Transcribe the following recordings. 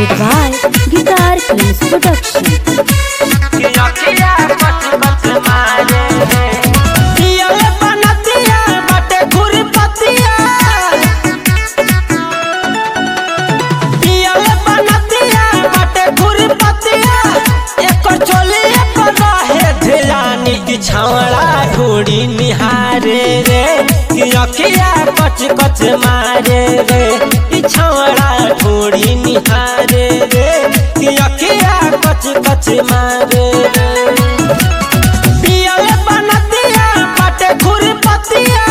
presented by Guitar Films Production. Chhawra ढोड़ी निहारे रे कि अखिया कच कच मारे रे कि छावड़ा ढोड़ी निहारे रे कि अखिया कच कच मारे रे पियल बनतिया बाटे खुरपतिया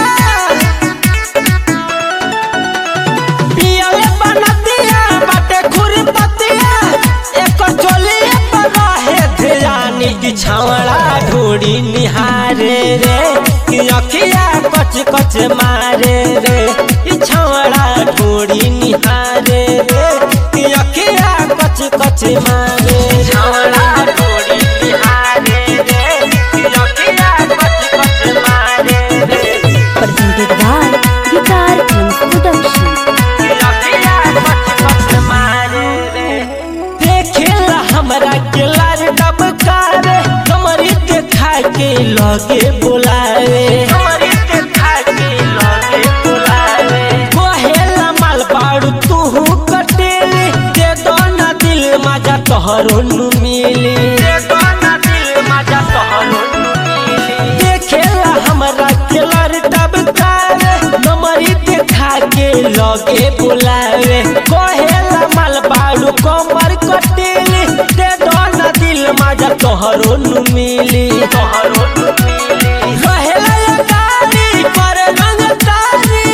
पियल बनतिया बाटे खुरपतिया एक चोली पर रहे ध्यानी कि छावड़ा ढोड़ी निहारे रे कि अखिया कच कच मारे रे कि छावड़ा ढोड़ी निहारे रे कि अखिया कच कच मारे छावड़ा ढोड़ी निहारे रे कि अखिया कच कच मारे रे Presented by Guitar Films Production. कि अखिया कच कच मारे रे देखेला हमरा के लार डबकारे कमरी के खा के लगे बुलावे कमरी के खा के लगे बुलावे कोहेला माल बाड़ू तू कटेली दे दो ना दिल मजा तोहरो नु मिली दे दो ना दिल मजा तोहरो नु मिली देखेला हमरा के लार डबकारे कमरी के खा के लगे बुलावे कोहेला माल बाड़ू कमर कटेली दे दो ना दिल मजा तोहरो नु मिली तोहरो नु मिली रहेला ये गाड़ी पर रंग तारी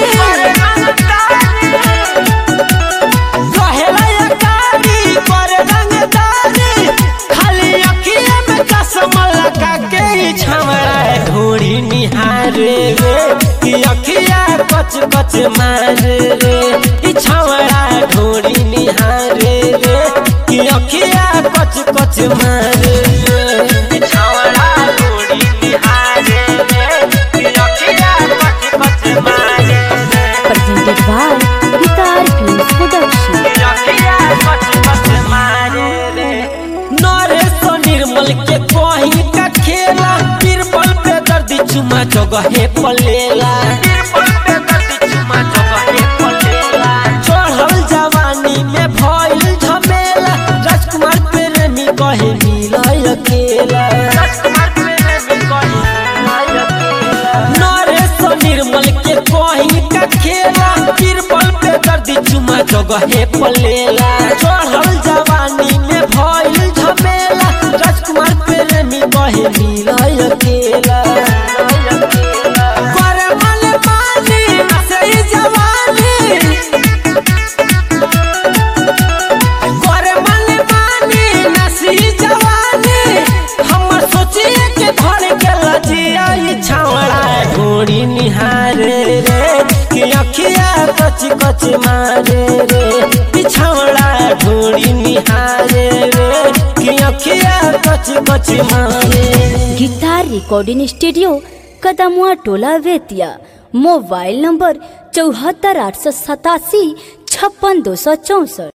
रहेला ये गाड़ी पर रंग तारी खाली अखिया में चश्मा लगा के छावड़ा ढोड़ी निहारे रे कि अखिया कच कच मारे रे कि छावड़ा ढोड़ी निहारे रे कि अखिया कच कच मारे रे छावड़ा ढोड़ी निहारे रे कि अखिया कच कच मारे रे Presented by Guitar Films Production. कि अखिया कच कच मारे रे नरेश निर्मल के कोही का खेला बीरबल पे दर्दी चुमा जगहे पलेला बीरबल पे दर्दी चुमा जगहे पलेला चढ़ल जवानी में भइल झमेला राजकुमार प्रेमी कहे मिलय अकेला राजकुमार प्रेमी कहे मिलय अकेला नरेश निर्मल के कोही का खेला बीरबल पे दर्दी चुमा जगहे पलेला चढ़ल जवानी में भइल झमेला राजकुमार प्रेमी कहे मिलय अकेला करे मन मानी से जवानी करे मन मानी नसी जवानी हमर सोचिए के भर के लजिया छावड़ा ढोड़ी निहारे रे कि अखिया कच कच मारे रे कि छावड़ा ढोड़ी निहारे रे कि अखिया कच कच मारे गिटार रिकॉर्डिंग स्टूडियो कदमुआ टोला वेतिया। Mobile number 74 887 56 264।